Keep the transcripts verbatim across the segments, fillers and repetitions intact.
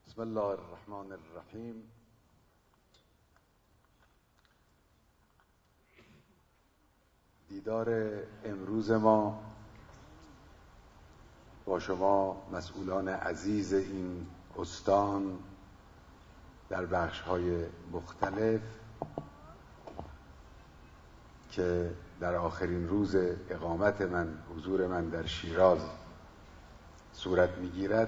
بسم الله الرحمن الرحیم. دیدار امروز ما با شما مسئولان عزیز این استان در بخش‌های مختلف که در آخرین روز اقامت من، حضور من در شیراز صورت می‌گیرد،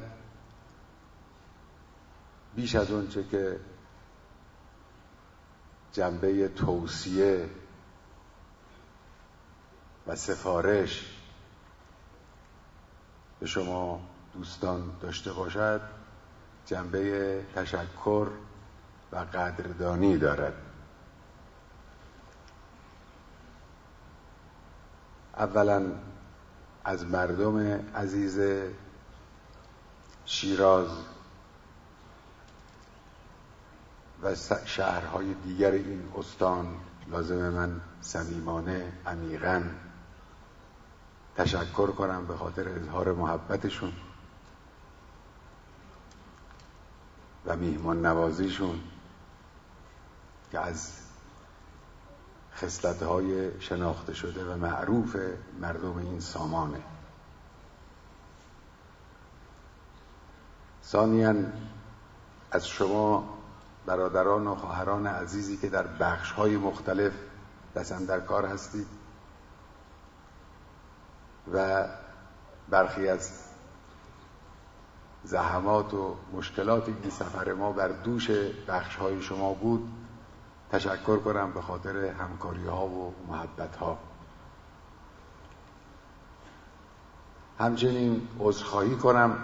بیش از اون چه که جنبه توصیه و سفارش به شما دوستان داشته باشد، جنبه تشکر و قدردانی دارد. اولا از مردم عزیز شیراز و شهرهای دیگر این استان لازم من صمیمانه عمیقاً تشکر کنم به خاطر اظهار محبتشون و میهمان نوازیشون که از خصلت‌های شناخته شده و معروف مردم این سامانه. ثانیاً از شما برادران و خواهران عزیزی که در بخش‌های مختلف دست در کار هستید و برخی از زحمات و مشکلات این سفر ما بر دوش بخش‌های شما بود، تشکر کنم به خاطر همکاری‌ها و محبت‌ها. همچنین عذرخواهی کنم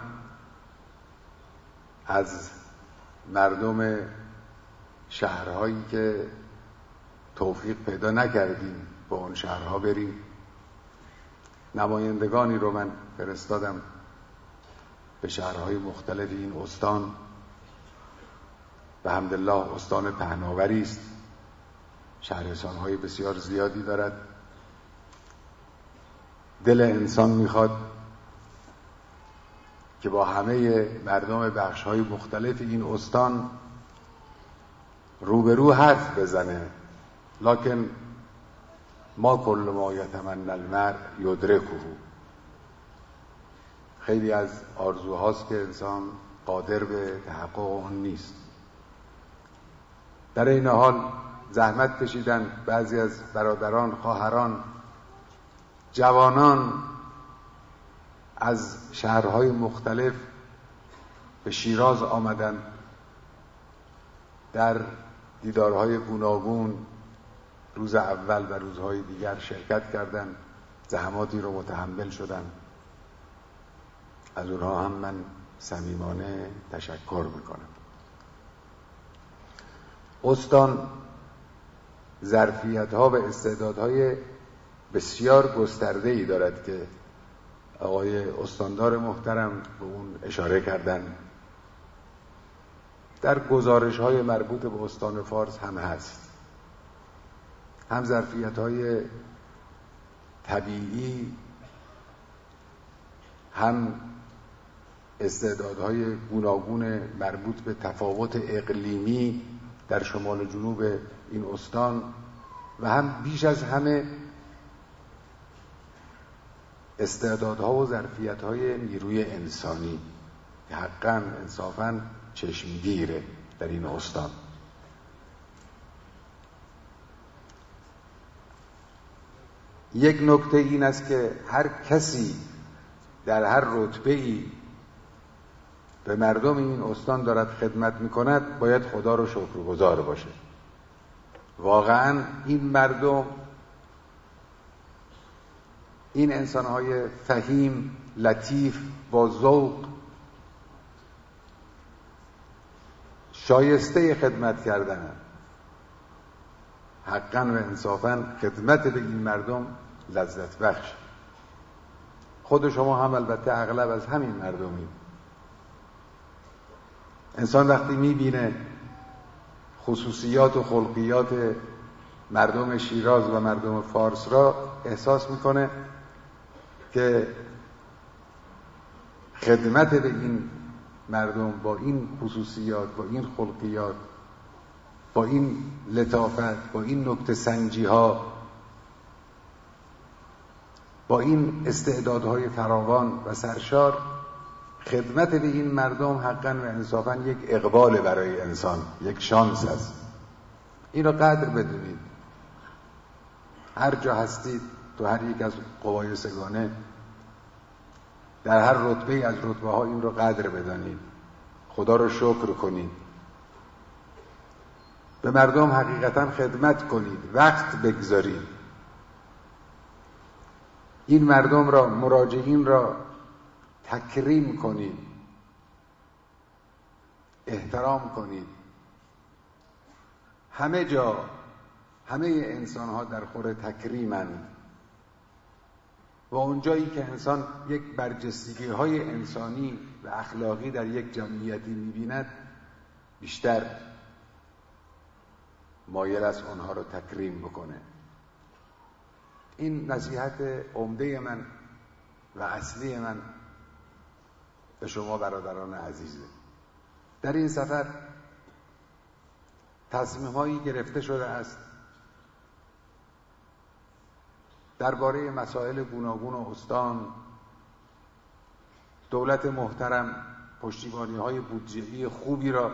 از مردم شهرهایی که توفیق پیدا نکردیم با اون شهرها بریم. نمایندگانی رو من فرستادم به شهرهای مختلف این استان و الحمدلله استان پهناوری است، شهرستان‌های بسیار زیادی دارد. دل انسان میخواد که با همه مردم بخش‌های مختلف این استان روبرو حرف بزنه، لکن ما کل ما یتمنی المرء یدرکه. خیلی از آرزوهاست که انسان قادر به تحقق اون نیست. در این حال زحمت کشیدن بعضی از برادران، خواهران، جوانان از شهرهای مختلف به شیراز آمدن، در دیدارهای گوناگون روز اول و روزهای دیگر شرکت کردند، زحماتی رو متحمل شدند. از اونها هم من صمیمانه تشکر میکنم. استان ظرفیت‌ها و استعدادهای بسیار گسترده‌ای دارد که آقای استاندار محترم به اون اشاره کردن. در گزارش‌های مربوط به استان فارس هم هست، هم ظرفیت‌های طبیعی، هم استعدادهای گوناگون مربوط به تفاوت اقلیمی در شمال و جنوب این استان و هم بیش از همه استعدادها و ظرفیت‌های نیروی انسانی که حقاً انصافاً چشمگیره در این استان. یک نکته این است که هر کسی در هر رتبه‌ای به مردم این استان دارد خدمت می‌کند، باید خدا رو شکرگزار باشه. واقعاً این مردم، این انسان‌های فهیم، لطیف، با ذوق، شایسته خدمت کردن. حقاً و انصافاً خدمت به این مردم لذت بخش. خود شما هم البته اغلب از همین مردمید. انسان وقتی میبینه خصوصیات و خلقیات مردم شیراز و مردم فارس را، احساس میکنه که خدمت به این مردم با این خصوصیات، با این خلقیات، با این لطافت، با این نکته سنجی ها، با این استعدادهای فراوان و سرشار، خدمت به این مردم حقا و انصافا یک اقبال برای انسان، یک شانس است. این را قدر بدونید. هر جا هستید، تو هر یک از قوای سگانه، در هر رتبه از رتبه ها این را قدر بدانید، خدا را شکر کنید، به مردم حقیقتا خدمت کنید، وقت بگذارید، این مردم را، مراجعین را تکریم کنید، احترام کنید. همه جا همه انسان ها در خور تکریمند و اونجایی که انسان یک برجستگی های انسانی و اخلاقی در یک جمعیتی می‌بیند، بیشتر مایل است آنها را تکریم بکنه. این نصیحت عمده من و اصلی من به شما برادران عزیزه. در این سفر تصمیم‌هایی گرفته شده است درباره مسائل گوناگون و استان. دولت محترم پشتیبانی‌های بودجه‌ای خوبی را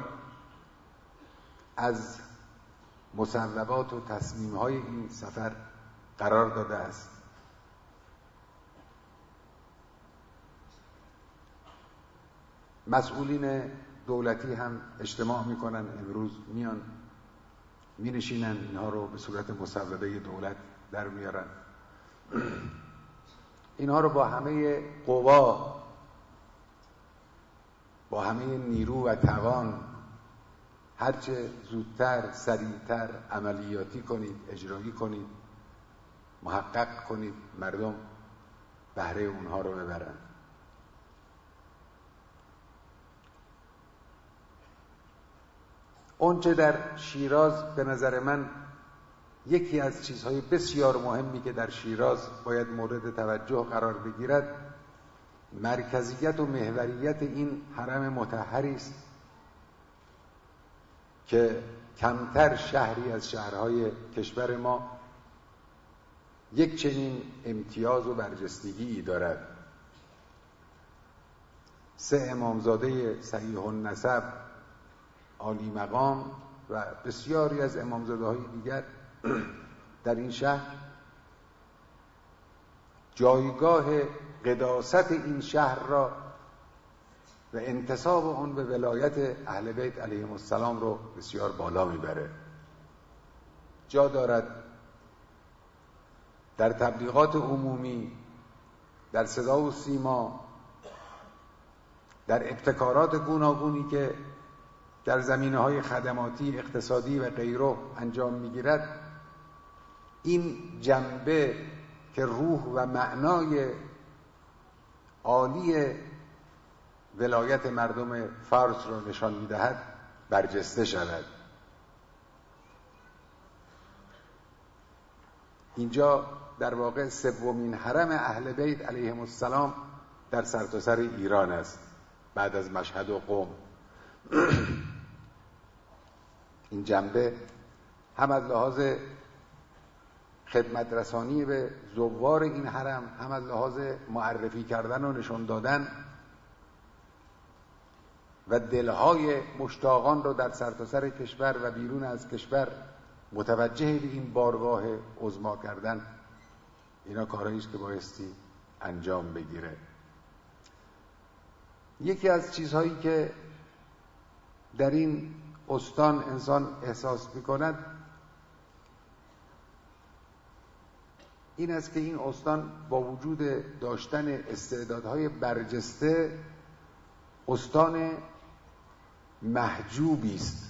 از مصوبات و تصمیم‌های این سفر قرار داده است. مسئولین دولتی هم اجتماع میکنن، امروز میان مینشینن، اینها رو به صورت مصوبه دولت در میارن. اینها رو با همه قوا، با همه نیرو و توان هرچه زودتر، سریعتر عملیاتی کنید، اجرایی کنید، محقق کنید، مردم بهره اونها رو ببرن. اونچه در شیراز به نظر من یکی از چیزهای بسیار مهمی که در شیراز باید مورد توجه قرار بگیرد، مرکزیت و محوریت این حرم مطهری است که کمتر شهری از شهرهای کشور ما یک چنین امتیاز و برجستگی دارد. سه امامزاده صحیح النسب، عالی مقام و بسیاری از امامزاده های دیگر در این شهر جایگاه قداست این شهر را و انتساب آن به ولایت اهل بیت علیهم السلام رو بسیار بالا میبره. جا دارد در تبلیغات عمومی، در صدا و سیما، در ابتکارات گوناگونی که در زمینه‌های خدماتی، اقتصادی و غیره انجام میگیرد، این جنبه که روح و معنای عالی ولایت مردم فارس را نشان میدهد برجسته شود. اینجا در واقع سومین حرم اهل بیت علیهم السلام در سرتاسر ایران است بعد از مشهد و قم. این جنبه هم از لحاظ خدمت رسانی به زوار این حرم، هم از لحاظ معرفی کردن و نشان دادن و دلهای مشتاقان رو در سرتاسر کشور و بیرون از کشور متوجه به این بارگاه عظما کردن، اینا کارهایی است که بایستی انجام بگیره. یکی از چیزهایی که در این استان انسان احساس می‌کند این است که این استان با وجود داشتن استعدادهای برجسته استان محجوبی است،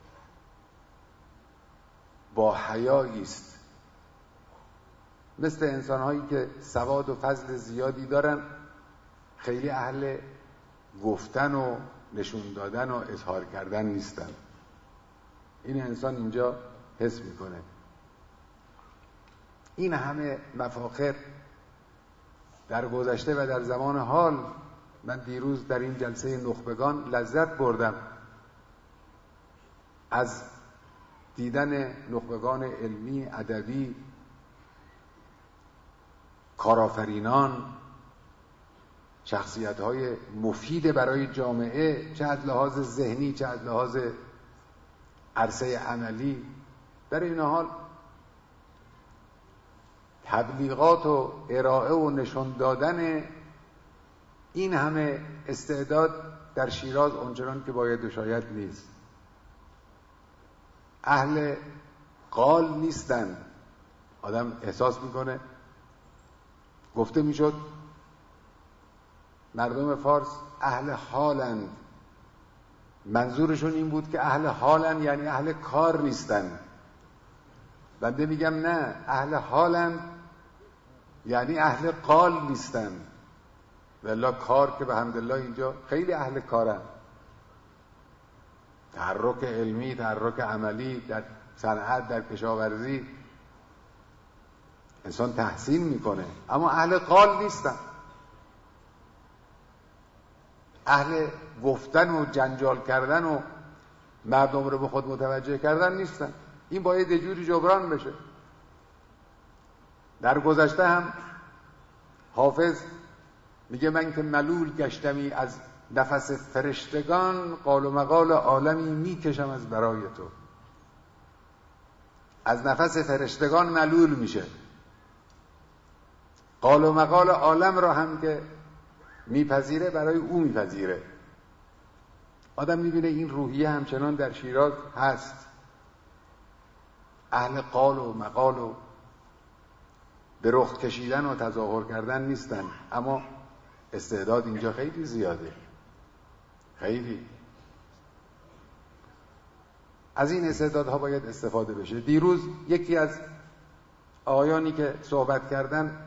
با حیایی است. مثل انسان‌هایی که سواد و فضل زیادی دارن، خیلی اهل گفتن و نشون دادن و اظهار کردن نیستن. این انسان اینجا حس میکنه. این همه مفاخر در گذشته و در زمان حال من دیروز در این جلسه نخبگان لذت بردم از دیدن نخبگان علمی، ادبی، کارآفرینان، شخصیت‌های مفید برای جامعه، چه از لحاظ ذهنی چه از لحاظ عرصه عملی. در این حال تبلیغات و ارائه و نشان دادن این همه استعداد در شیراز اونچنان که باید و شاید نیست. اهل قال نیستن. آدم احساس میکنه، گفته میشد مردم فارس اهل حالند. منظورشون این بود که اهل حالند یعنی اهل کار نیستن. بنده میگم نه، اهل حالند یعنی اهل قال نیستن. والله کار که به حمدالله اینجا خیلی اهل کارن، تحرک علمی، تحرک عملی در صنعت، در کشاورزی انسان تحسین میکنه، اما اهل قال نیستن، اهل گفتن و جنجال کردن و مردم رو به خود متوجه کردن نیستن. این باید یه جوری جبران بشه. در گذشته هم حافظ میگه من که ملول گشتمی از نفس فرشتگان، قال و مقال عالمی میکشم از برای تو. از نفس فرشتگان ملول میشه، قال و مقال عالم را هم که میپذیره برای او میپذیره. آدم میبینه این روحیه همچنان در شیراز هست. اهل قال و مقال و به رخ کشیدن و تظاهر کردن نیستن، اما استعداد اینجا خیلی زیاده. خیلی از این استعدادها باید استفاده بشه. دیروز یکی از آقایانی که صحبت کردن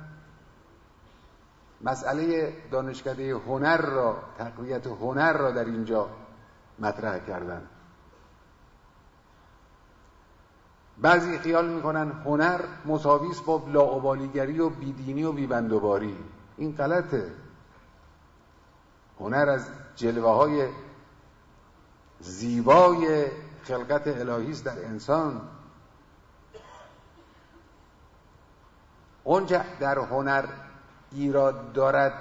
مسئله دانشکده هنر را، تقویت هنر را در اینجا مطرح کردن. بعضی خیال میکنن هنر مساوی است با لاابالیگری و بیدینی و بیبندوباری. این غلطه. هنر از جلوه های زیبای خلقت الهی است در انسان. اونجا در هنر ایراد دارد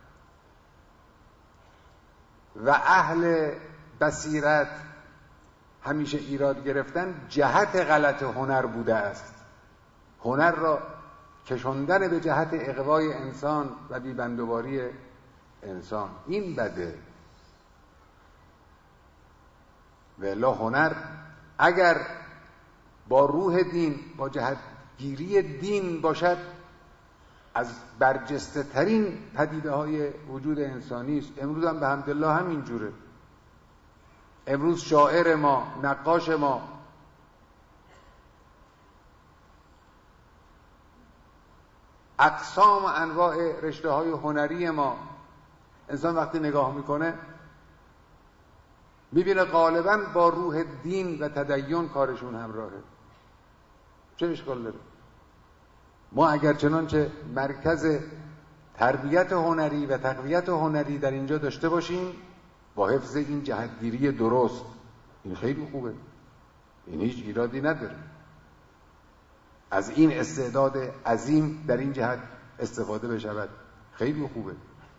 و اهل بصیرت همیشه ایراد گرفتن، جهت غلط هنر بوده است. هنر را کشوندن به جهت اغوای انسان و بیبندوباری انسان، این بده. والا هنر اگر با روح دین، با جهت گیری دین باشد، از برجسته ترین پدیده های وجود انسانی است. امروز هم به حمدالله همین جوره. امروز شاعر ما، نقاش ما، اقسام انواع رشته های هنری ما، انسان وقتی نگاه میکنه میبینه غالباً با روح دین و تدین کارشون همراهه. چه اشکال داره؟ ما اگر چنانچه مرکز تربیت هنری و تقویت هنری در اینجا داشته باشیم با حفظ این جهتگیری درست، این خیلی خوبه، این هیچ ایرادی نداره. از این استعداد عظیم در این جهت استفاده بشود، خیلی خوبه.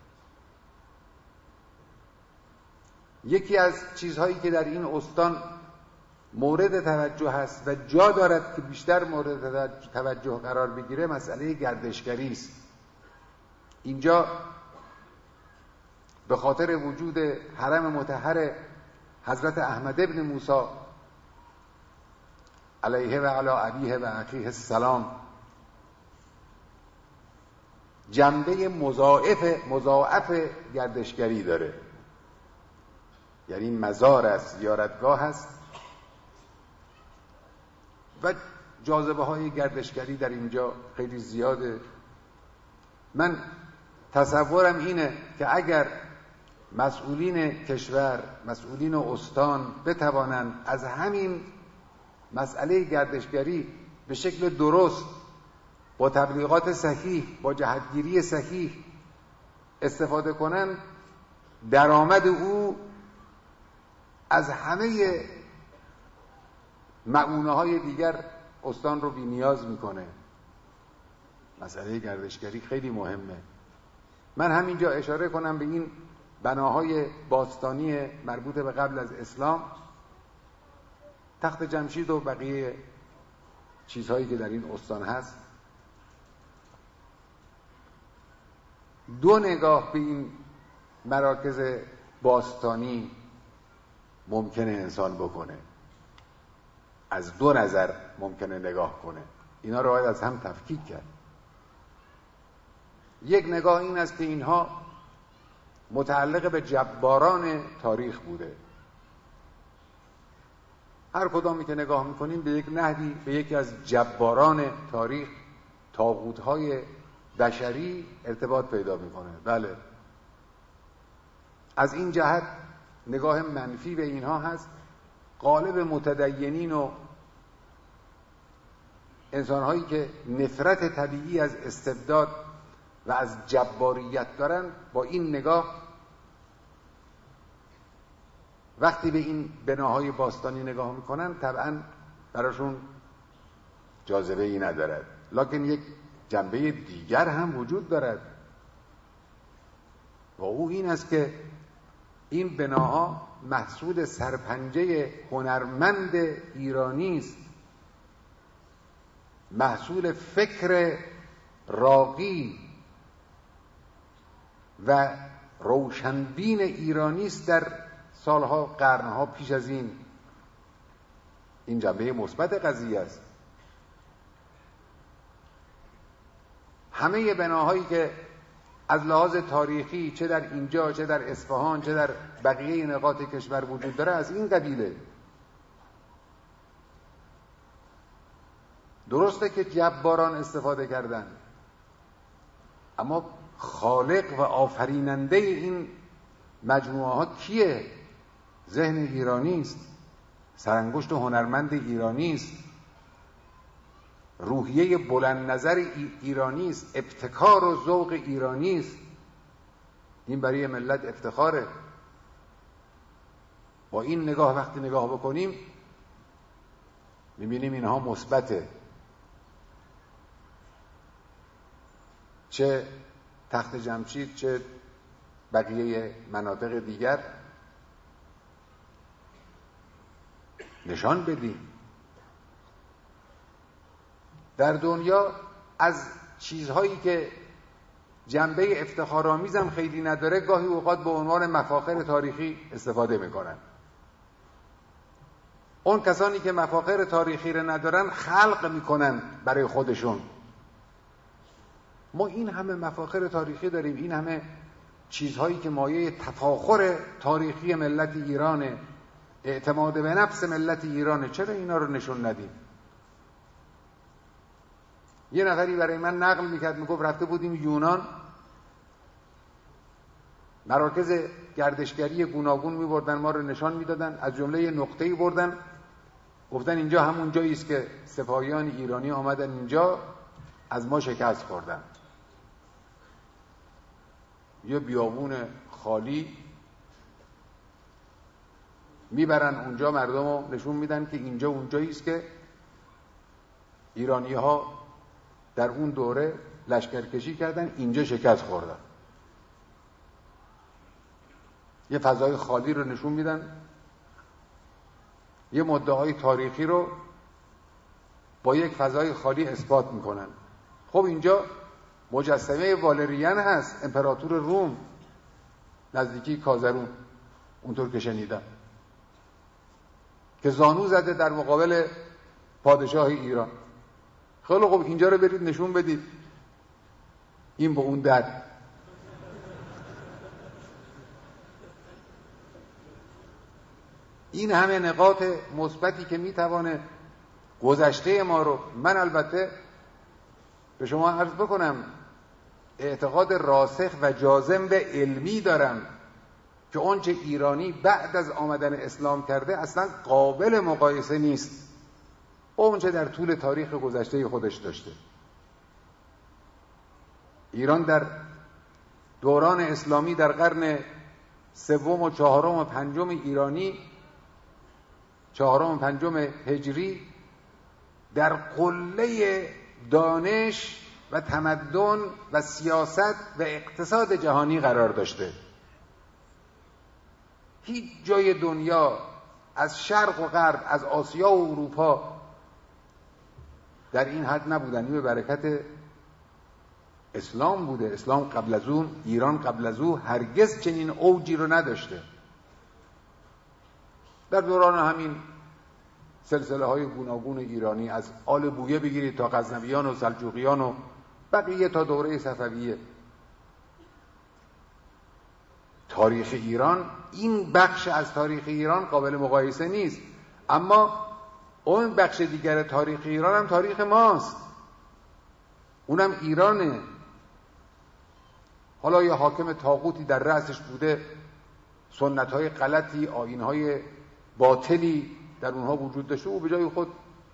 یکی از چیزهایی که در این استان مورد توجه هست و جا دارد که بیشتر مورد توجه قرار بگیره مسئله گردشگری است. اینجا به خاطر وجود حرم مطهر حضرت احمد ابن موسی علیه و علی ابیه و اخیه السلام جنبه مضاعف مضاعف گردشگری داره. یعنی مزار است، زیارتگاه است و جاذبه های گردشگری در اینجا خیلی زیاده. من تصورم اینه که اگر مسئولین کشور، مسئولین استان بتوانند از همین مسئله گردشگری به شکل درست، با تبلیغات صحیح، با جهتگیری صحیح استفاده کنند، درآمد او از همه مؤونه های دیگر استان رو بی نیاز میکنه. مسئله گردشگری خیلی مهمه. من همینجا اشاره کنم به این بناهای باستانی مربوط به قبل از اسلام، تخت جمشید و بقیه چیزهایی که در این استان هست. دو نگاه به این مراکز باستانی ممکنه انسان بکنه، از دو نظر ممکنه نگاه کنه. اینا رو باید از هم تفکیک کرد. یک نگاه این است که اینها متعلق به جباران تاریخ بوده. هر کدامی که نگاه میکنیم به یک نحوی به یکی از جباران تاریخ، طاغوت‌های بشری ارتباط پیدا میکنه. بله، از این جهت نگاه منفی به اینها هست. غالب متدینین و انسان‌هایی که نفرت طبیعی از استبداد و از جباریت دارن، با این نگاه وقتی به این بناهای باستانی نگاه میکنن طبعا براشون جاذبه ای ندارد. لکن یک جنبه دیگر هم وجود دارد و او این است که این بناها محصول سرپنجه هنرمند ایرانی است، محصول فکر راقی و روشنبین ایرانی است در سالها، قرنها پیش از این. این جنبه مثبت قضیه است. همه بناهایی که از لحاظ تاریخی چه در اینجا چه در اصفهان چه در بقیه نقاط کشور وجود داره از این قبیله. درسته که جباران استفاده کردن، اما خالق و آفریننده این مجموعه ها کیه؟ ذهن ایرانی است، سرانگشت و هنرمند ایرانی است، روحیه بلند نظر ایرانی است، ابتکار و ذوق ایرانی است. این برای ملت افتخاره. با این نگاه وقتی نگاه بکنیم میبینیم اینها مثبته. چه تخت جمشید چه بقیه مناطق دیگر نشان بدیم. در دنیا از چیزهایی که جنبه افتخارآمیز هم خیلی نداره گاهی اوقات به عنوان مفاخر تاریخی استفاده میکنن. اون کسانی که مفاخر تاریخی رو ندارن خلق میکنن برای خودشون. ما این همه مفاخر تاریخی داریم، این همه چیزهایی که مایه تفاخر تاریخی ملت ایرانه، اعتماد به نفس ملت ایرانه، چرا اینا رو نشون ندیم؟ یه نفری برای من نقل میکرد، میگفت رفته بودیم یونان، مراکز گردشگری گوناگون میبردن، ما رو نشان میدادن، از جمله نقطه‌ای بردن گفتن اینجا همون جایی است که سپاهیان ایرانی آمدن اینجا از ما شکست خوردن. یه بیابون خالی میبرن اونجا، مردم رو نشون میدن که اینجا اونجایی است که ایرانی ها در اون دوره لشکرکشی کردن، اینجا شکست خوردن. یه فضای خالی رو نشون میدن، یه مدعای تاریخی رو با یک فضای خالی اثبات میکنن. خب اینجا مجسمه والریان هست، امپراتور روم، نزدیکی کازرون، اونطور که شنیدم، که زانو زده در مقابل پادشاه ایران. خیلی خب اینجا رو برید نشون بدید، این به اون در. این همه نقاط مثبتی که میتوانه گذشته ما رو، من البته به شما عرض بکنم اعتقاد راسخ و جازم به علمی دارم که آنچه ایرانی بعد از آمدن اسلام کرده اصلا قابل مقایسه نیست با آنچه در طول تاریخ گذشته خودش داشته. ایران در دوران اسلامی در قرن سوم و چهارم و پنجم ایرانی، چهارم و پنجم هجری، در قله دانش و تمدن و سیاست و اقتصاد جهانی قرار داشته. هیچ جای دنیا از شرق و غرب، از آسیا و اروپا در این حد نبودن. این به برکت اسلام بوده. اسلام قبل از اون، ایران قبل از اون هرگز چنین اوجی رو نداشته. در دوران همین سلسله های گوناگون ایرانی، از آل بویه بگیرید تا غزنویان و سلجوقیان و بقیه تا دوره صفویه، تاریخ ایران، این بخش از تاریخ ایران قابل مقایسه نیست. اما اون بخش دیگر تاریخ ایران هم تاریخ ماست، اونم ایرانه. حالا یه حاکم طاغوتی در رأسش بوده، سنت‌های غلطی، آیین‌های باطلی در اونها وجود داشته، او به جای خود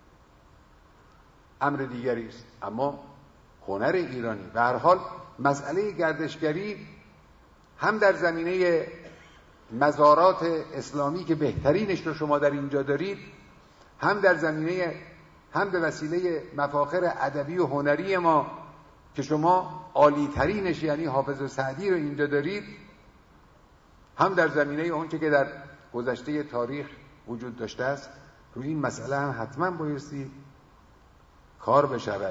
امر دیگری است. اما هنر ایرانی به هر حال، مسئله گردشگری هم در زمینه مزارات اسلامی که بهترینش رو شما در اینجا دارید، هم در زمینه، هم به وسیله مفاخر ادبی و هنری ما که شما عالی ترینش یعنی حافظ سعدی رو اینجا دارید، هم در زمینه اون که در گذشته تاریخ وجود داشته است. روی این مسئله هم حتما بایستی کار بشود.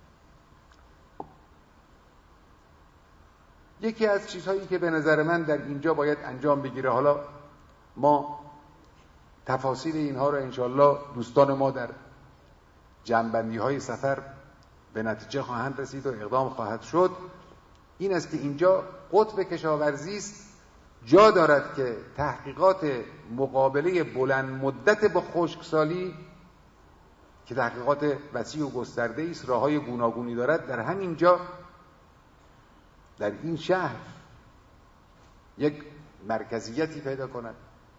یکی از چیزهایی که به نظر من در اینجا باید انجام بگیره، حالا ما تفاصیل اینها رو انشالله دوستان ما در جمع‌بندی های سفر به نتیجه خواهند رسید و اقدام خواهد شد، این است که اینجا قطب کشاورزی است، جا دارد که تحقیقات مقابله بلند مدت با خشکسالی که تحقیقات وسیع و گسترده است، راه‌های گوناگونی دارد، در همین جا در این شهر یک مرکزیتی پیدا کند.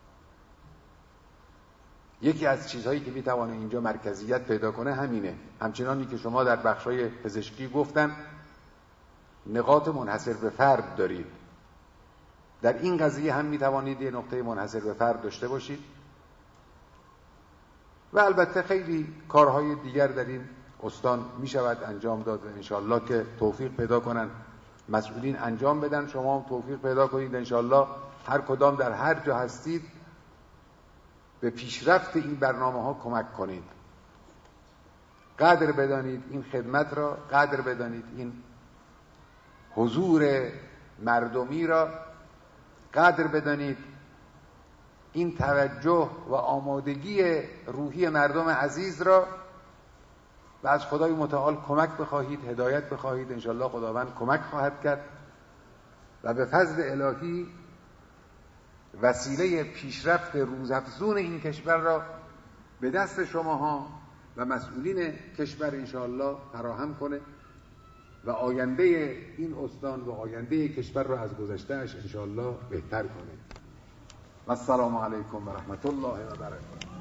یکی از چیزهایی که میتوانه اینجا مرکزیت پیدا کنه همینه. همچنانی که شما در بخشای پزشکی گفتن نقاط منحصر به فرد دارید، در این قضیه هم میتوانید یه نقطه منحصر به فرد داشته باشید. و البته خیلی کارهای دیگر در این استان میشود انجام داد و انشالله که توفیق پیدا کنن مسئولین انجام بدن، شما هم توفیق پیدا کنید انشالله هر کدام در هر جا هستید به پیشرفت این برنامه ها کمک کنید. قدر بدانید این خدمت را، قدر بدانید این حضور مردمی را، قدر بدانید این توجه و آمادگی روحی مردم عزیز را و از خدای متعال کمک بخواهید، هدایت بخواهید. انشالله خداوند کمک خواهد کرد و به فضل الهی وسیله پیشرفت روزافزون این کشور را به دست شماها و مسئولین کشور انشالله فراهم کنه و آینده این استان و آینده کشور را از گذشتهش انشالله بهتر کنه. و السلام علیکم و رحمت الله و برکاته.